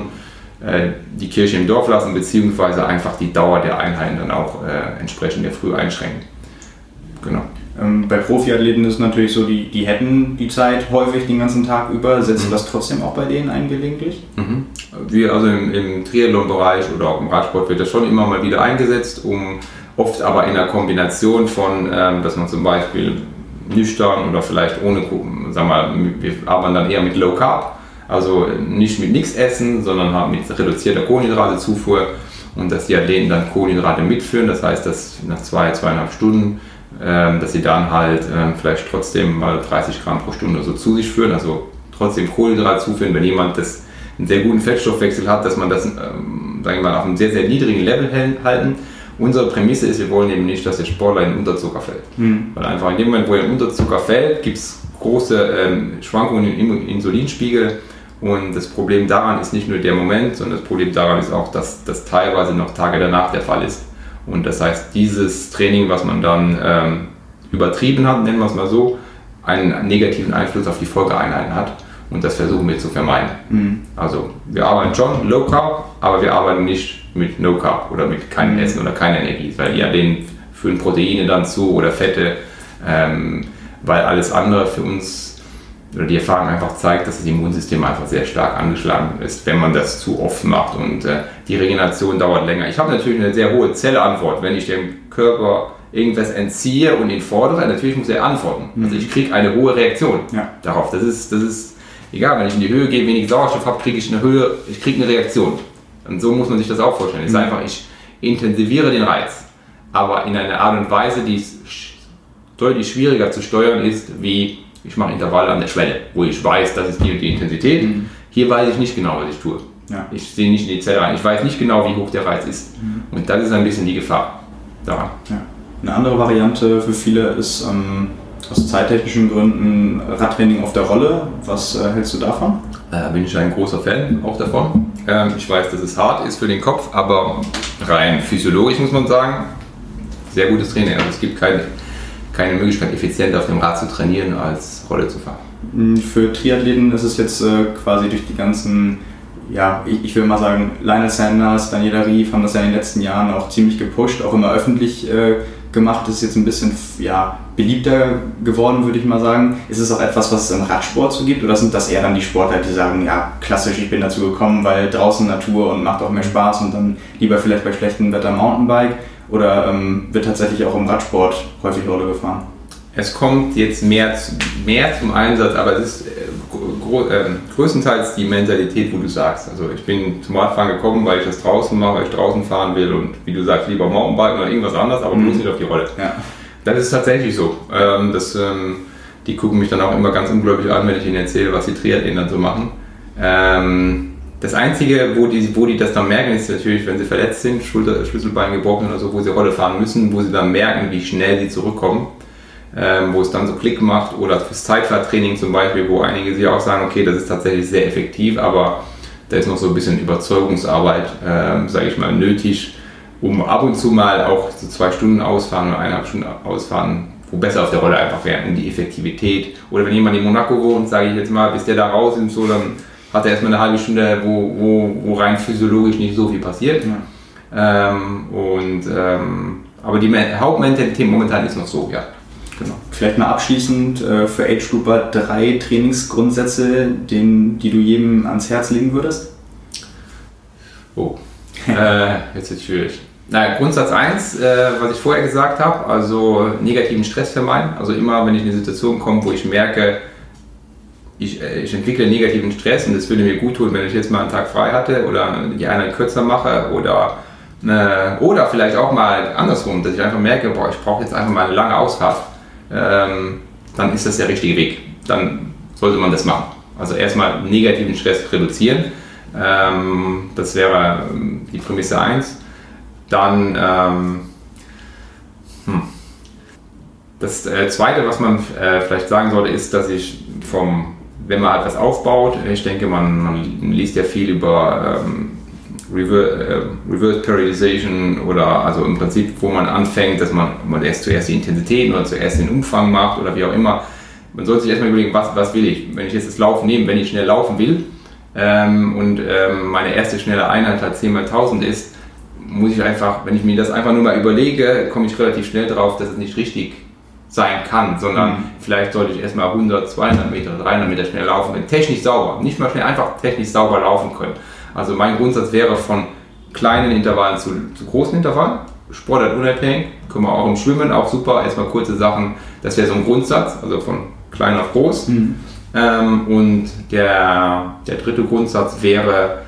die Kirche im Dorf lassen, beziehungsweise einfach die Dauer der Einheiten dann auch entsprechend der Früh einschränken. Genau. Bei Profiathleten ist es natürlich so, die hätten die Zeit häufig den ganzen Tag über. Setzt du das trotzdem auch bei denen ein gelegentlich? Wir also im Triathlon-Bereich oder auch im Radsport wird das schon immer mal wieder eingesetzt, oft aber in einer Kombination von, dass man zum Beispiel nüchtern oder vielleicht ohne, sagen wir mal, wir arbeiten dann eher mit Low Carb, also nicht mit nichts essen, sondern halt mit reduzierter Kohlenhydratezufuhr und dass die Athleten dann Kohlenhydrate mitführen, das heißt, dass nach 2,5 Stunden dass sie dann halt vielleicht trotzdem mal 30 Gramm pro Stunde so zu sich führen, also trotzdem Kohlenhydrate zuführen, wenn jemand einen sehr guten Fettstoffwechsel hat, dass man das sagen wir mal, auf einem sehr, sehr niedrigen Level halten. Unsere Prämisse ist, wir wollen eben nicht, dass der Sportler in den Unterzucker fällt. Weil einfach in dem Moment, wo er in den Unterzucker fällt, gibt es große Schwankungen im Insulinspiegel und das Problem daran ist nicht nur der Moment, sondern das Problem daran ist auch, dass das teilweise noch Tage danach der Fall ist. Und das heißt, dieses Training, was man dann übertrieben hat, nennen wir es mal so, einen negativen Einfluss auf die Folgeeinheiten hat. Und das versuchen wir zu vermeiden. Also wir arbeiten schon Low Carb, aber wir arbeiten nicht mit No Carb oder mit keinem Essen oder keiner Energie. Weil ja, denen führen Proteine dann zu oder Fette, weil alles andere für uns, oder die Erfahrung einfach zeigt, dass das Immunsystem einfach sehr stark angeschlagen ist, wenn man das zu oft macht und die Regeneration dauert länger. Ich habe natürlich eine sehr hohe Zelleantwort, wenn ich dem Körper irgendwas entziehe und ihn fordere, natürlich muss er antworten. Also ich kriege eine hohe Reaktion darauf. Das ist egal, wenn ich in die Höhe gehe, wenig Sauerstoff habe, kriege ich eine Reaktion. Und so muss man sich das auch vorstellen. Es ist einfach, ich intensiviere den Reiz, aber in einer Art und Weise, die deutlich schwieriger zu steuern ist, wie ich mache Intervalle an der Schwelle, wo ich weiß, das ist die und die Intensität. Hier weiß ich nicht genau, was ich tue. Ich sehe nicht in die Zelle rein. Ich weiß nicht genau, wie hoch der Reiz ist. Und das ist ein bisschen die Gefahr daran. Eine andere Variante für viele ist aus zeittechnischen Gründen Radtraining auf der Rolle. Was hältst du davon? Bin ich ein großer Fan auch davon. Ich weiß, dass es hart ist für den Kopf, aber rein physiologisch muss man sagen, sehr gutes Training. Also es gibt keine Möglichkeit, effizient auf dem Rad zu trainieren, als Rolle zu fahren. Für Triathleten ist es jetzt quasi durch die ganzen, ich will mal sagen, Lionel Sanders, Daniela Ryf haben das ja in den letzten Jahren auch ziemlich gepusht, auch immer öffentlich gemacht. Das ist jetzt ein bisschen beliebter geworden, würde ich mal sagen. Ist es auch etwas, was es im Radsport so gibt, oder sind das eher dann die Sportler, die sagen, klassisch, ich bin dazu gekommen, weil draußen Natur und macht auch mehr Spaß und dann lieber vielleicht bei schlechtem Wetter Mountainbike? Oder wird tatsächlich auch im Radsport häufig Rolle gefahren? Es kommt jetzt mehr zum Einsatz, aber es ist größtenteils die Mentalität, wo du sagst. Also ich bin zum Radfahren gekommen, weil ich das draußen mache, weil ich draußen fahren will und wie du sagst, lieber Mountainbike oder irgendwas anderes, aber bloß nicht auf die Rolle. Das ist tatsächlich so. Die gucken mich dann auch immer ganz ungläubig an, wenn ich ihnen erzähle, was die Triathleten dann so machen. Das Einzige, wo die das dann merken, ist natürlich, wenn sie verletzt sind, Schlüsselbein gebrochen oder so, wo sie Rolle fahren müssen, wo sie dann merken, wie schnell sie zurückkommen, wo es dann so Klick macht, oder fürs Zeitfahrtraining zum Beispiel, wo einige sich auch sagen, okay, das ist tatsächlich sehr effektiv, aber da ist noch so ein bisschen Überzeugungsarbeit, sage ich mal, nötig, um ab und zu mal auch so 2 Stunden ausfahren oder 1,5 Stunden ausfahren, wo besser auf der Rolle einfach wären, um die Effektivität. Oder wenn jemand in Monaco wohnt, sage ich jetzt mal, bis der da raus ist, so, dann hat er erstmal eine halbe Stunde, wo rein physiologisch nicht so viel passiert. Ja. Aber die Hauptmentalität momentan ist noch so, ja. Genau. Vielleicht mal abschließend für Age Grouper 3 Trainingsgrundsätze, die du jedem ans Herz legen würdest? Jetzt ist es schwierig. Grundsatz 1, was ich vorher gesagt habe, also negativen Stress vermeiden. Also immer, wenn ich in eine Situation komme, wo ich merke, ich entwickle negativen Stress und es würde mir gut tun, wenn ich jetzt mal einen Tag frei hatte oder die Einheit kürzer mache oder vielleicht auch mal andersrum, dass ich einfach merke, ich brauche jetzt einfach mal eine lange Ausfahrt, dann ist das der richtige Weg. Dann sollte man das machen. Also erstmal negativen Stress reduzieren. Das wäre die Prämisse 1. Dann das Zweite, was man vielleicht sagen sollte, ist, dass ich wenn man etwas aufbaut, ich denke, man liest ja viel über Reverse Periodization oder also im Prinzip, wo man anfängt, dass man zuerst die Intensitäten oder zuerst den Umfang macht oder wie auch immer. Man sollte sich erstmal überlegen, was will ich? Wenn ich jetzt das Laufen nehme, wenn ich schnell laufen will und meine erste schnelle Einheit halt 10x1000 ist, muss ich einfach, wenn ich mir das einfach nur mal überlege, komme ich relativ schnell drauf, dass es nicht richtig sein kann, sondern vielleicht sollte ich erstmal 100, 200 Meter, 300 Meter schnell laufen, technisch sauber, nicht mal schnell, einfach technisch sauber laufen können. Also mein Grundsatz wäre von kleinen Intervallen zu großen Intervallen, Sportart unabhängig, können wir auch im Schwimmen, auch super, erstmal kurze Sachen, das wäre so ein Grundsatz, also von klein auf groß. Und der dritte Grundsatz wäre,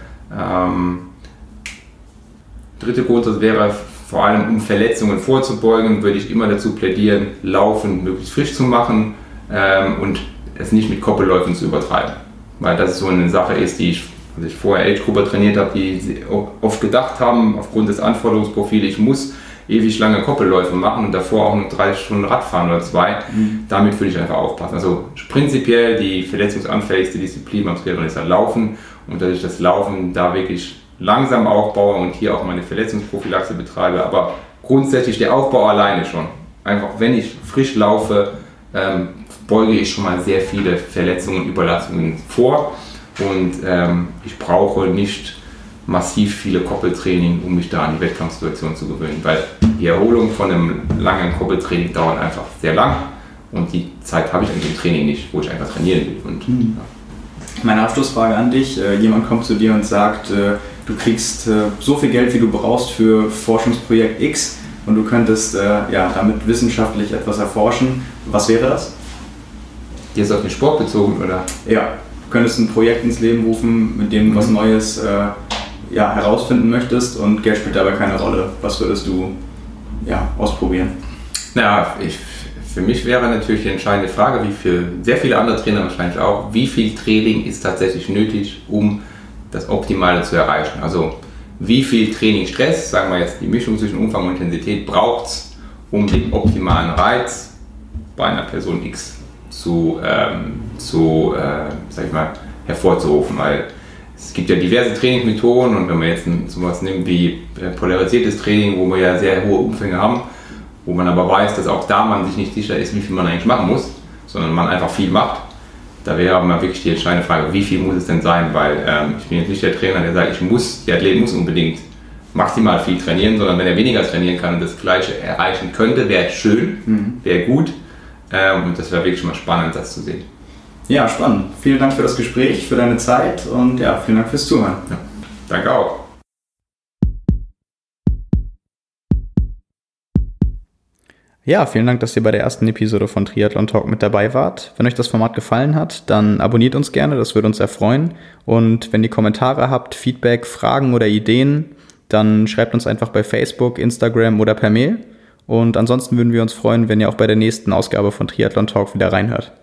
vor allem um Verletzungen vorzubeugen, würde ich immer dazu plädieren, Laufen möglichst frisch zu machen und es nicht mit Koppelläufen zu übertreiben. Weil das so eine Sache ist, die ich vorher Age Grouper trainiert habe, die oft gedacht haben, aufgrund des Anforderungsprofils, ich muss ewig lange Koppelläufe machen und davor auch noch 3 Stunden Radfahren oder 2. Damit würde ich einfach aufpassen. Also prinzipiell die verletzungsanfälligste Disziplin beim Triathlon ist halt Laufen und dass ich das Laufen da wirklich langsam aufbaue und hier auch meine Verletzungsprophylaxe betreibe, aber grundsätzlich der Aufbau alleine schon. Einfach wenn ich frisch laufe, beuge ich schon mal sehr viele Verletzungen und Überlastungen vor und ich brauche nicht massiv viele Koppeltraining, um mich da an die Wettkampfsituation zu gewöhnen, weil die Erholung von einem langen Koppeltraining dauert einfach sehr lang und die Zeit habe ich in dem Training nicht, wo ich einfach trainieren will. Und, Meine Abschlussfrage an dich, jemand kommt zu dir und sagt, du kriegst so viel Geld, wie du brauchst für Forschungsprojekt X und du könntest damit wissenschaftlich etwas erforschen. Was wäre das? Jetzt auf den Sport bezogen, oder? Ja, du könntest ein Projekt ins Leben rufen, mit dem du was Neues herausfinden möchtest und Geld spielt dabei keine Rolle. Was würdest du ausprobieren? Für mich wäre natürlich die entscheidende Frage, wie für sehr viele andere Trainer wahrscheinlich auch, wie viel Training ist tatsächlich nötig, um das Optimale zu erreichen. Also wie viel Trainingsstress, sagen wir jetzt die Mischung zwischen Umfang und Intensität, braucht es, um den optimalen Reiz bei einer Person X hervorzurufen. Weil es gibt ja diverse Trainingsmethoden und wenn man jetzt sowas nimmt wie polarisiertes Training, wo wir ja sehr hohe Umfänge haben, wo man aber weiß, dass auch da man sich nicht sicher ist, wie viel man eigentlich machen muss, sondern man einfach viel macht. Da wäre aber mal wirklich die entscheidende Frage, wie viel muss es denn sein, weil ich bin jetzt nicht der Trainer, der sagt, der Athlet muss unbedingt maximal viel trainieren, sondern wenn er weniger trainieren kann und das Gleiche erreichen könnte, wäre schön, wäre gut und das wäre wirklich mal spannend, das zu sehen. Ja, spannend. Vielen Dank für das Gespräch, für deine Zeit und vielen Dank fürs Zuhören. Ja, danke auch. Ja, vielen Dank, dass ihr bei der ersten Episode von Triathlon Talk mit dabei wart. Wenn euch das Format gefallen hat, dann abonniert uns gerne, das würde uns sehr freuen. Und wenn ihr Kommentare habt, Feedback, Fragen oder Ideen, dann schreibt uns einfach bei Facebook, Instagram oder per Mail. Und ansonsten würden wir uns freuen, wenn ihr auch bei der nächsten Ausgabe von Triathlon Talk wieder reinhört.